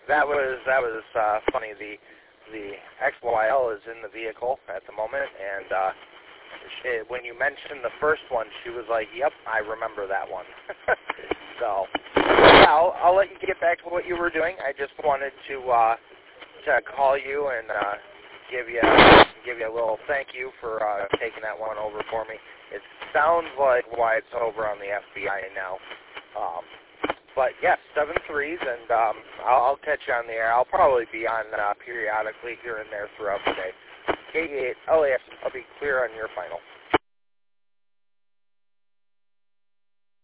That was funny. The XYL is in the vehicle at the moment, and when you mentioned the first one, she was like, "Yep, I remember that one." So, yeah, I'll let you get back to what you were doing. I just wanted to call you and give you a little thank you for taking that one over for me. It sounds like why it's over on the FBI now. But yes, 7-3s, and I'll catch you on the air. I'll probably be on periodically here and there throughout the day. K8 LAX, I'll be clear on your final.